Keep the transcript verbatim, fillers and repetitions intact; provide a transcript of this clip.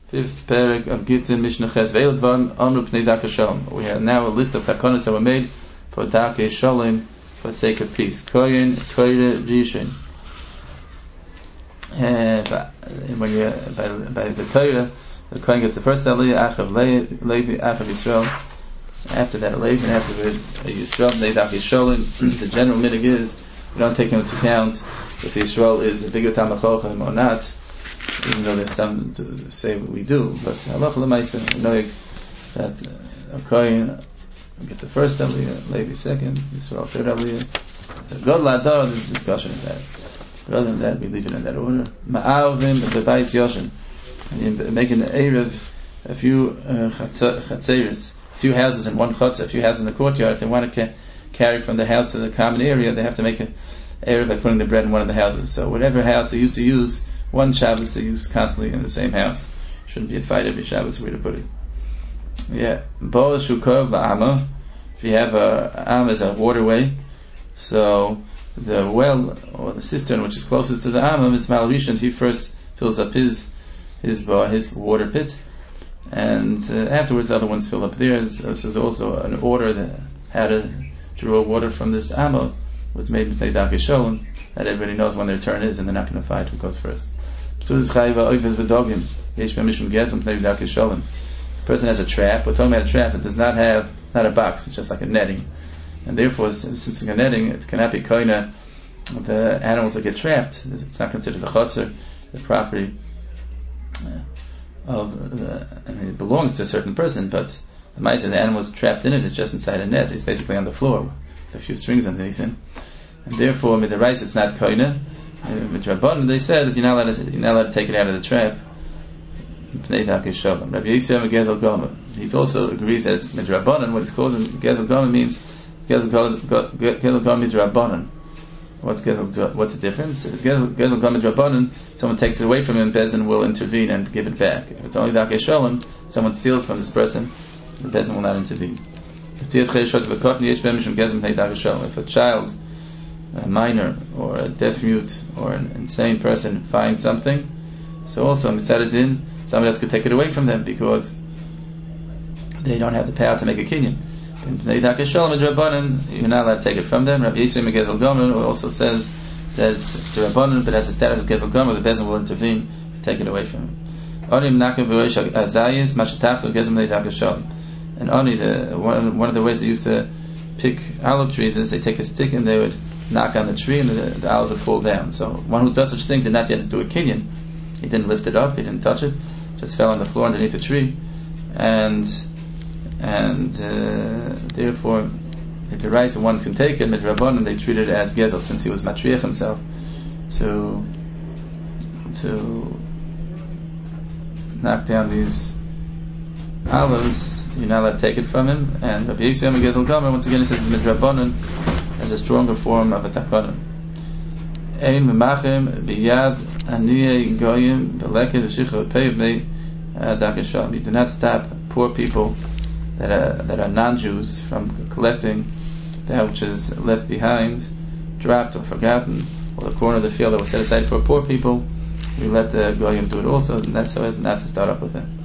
Fifth parak of Gittin Mishnah Ches Ve'el Dvarim Amru Pnei Darkei Shalom. We have now a list of takonos that were made for Darkei Shalom for the sake of peace. Koyin, Koyre, Rishon. When you by, by the Torah, the Kohen gets the first aliyah, Achav Levi, Achav Yisrael. After that, Levi, and after that, Yisrael, Pnei Darkei Shalom. The general minig is we don't take into account if Yisrael is a bigger Talmid Chacham or not, even though there's some to say what we do. But halacha l'maisa, we know that uh, a Kohen gets the first aliyah, Levi second, Yisrael third aliyah. It's a god ladar. There's discussion of that. But other than that, we leave it in that order. Ma'avim b'bayis yoshin, and you make an erev, a few uh, chatzeres, a few houses in one chutzah, a few houses in the courtyard. If they want to ca- carry from the house to the common area, they have to make an erev by putting the bread in one of the houses. So whatever house they used to use, one Shabbos they use constantly in the same house. Shouldn't be a fight every Shabbos, way to put it. Yeah. Bo shukov la'ama. If you have a am as a waterway, so the well or the cistern which is closest to the am is malrishon. He first fills up his his his water pit, and uh, afterwards the other ones fill up theirs. This is also an order that how to draw water from this amma was made with Darkei Shalom, that everybody knows when their turn is and they're not going to fight who goes first. So this chayva oifes v'dogim yesh b'mishum gesem pnei Darkei Shalom. The person has a trap. We're talking about a trap. It does not have, it's not a box. It's just like a netting, and therefore, since it's a netting, it cannot be koina the animals that get trapped. It's not considered the chotzer, the property of the. I mean, it belongs to a certain person, but the mice and the animals trapped in it is just inside a net. It's basically on the floor with a few strings underneath it, and therefore, with the rice, it's not koina. With Rabbanan, they said that you're not allowed to, you're not allowed to take it out of the trap. Rabbi Yisrael Gezel Gomer. He also agrees that it's midrabanan. What it's called in Gezel Gomer means Gezel Gomer means Rabbanan. What's Gezel? What's the difference? Gezel Gomer midrabanan. Someone takes it away from him, Bezin will intervene and give it back. If it's only Darkei Shalom, someone steals from this person, the Bezin will not intervene. If a child, a minor, or a deaf mute, or an insane person finds something, so also mitzad din, somebody else could take it away from them because they don't have the power to make a kinyan. In Darkei Shalom Rabbanan, you're not allowed to take it from them. Rabbi Yisrael Gezel Gomer also says that it's to Rabbanan, but has the status of Gezel Gomer, the Bezin will intervene to take it away from him. And only the one of the, one of the ways they used to pick olive trees is they take a stick and they would knock on the tree and the, the olives would fall down. So one who does such a thing did not yet do a kinyan. He didn't lift it up, he didn't touch it, just fell on the floor underneath the tree, and and uh, therefore, if the rice one can take it, midrabanan they treated it as gezel, since he was matriach himself to to knock down these olives. You're not allowed to take it from him. And Rabbi Yisrael Gezel Gomer, once again, he says midrabanan as a stronger form of a takonim. Ein memachem biyad aniyei goyim beleket v'shichah pevnei Darkei Shalom. You do not stop poor people that are that are non-Jews from collecting that which is left behind, dropped or forgotten, or the corner of the field that was set aside for poor people. We let the goyim do it also, and that's so as not to start up with it.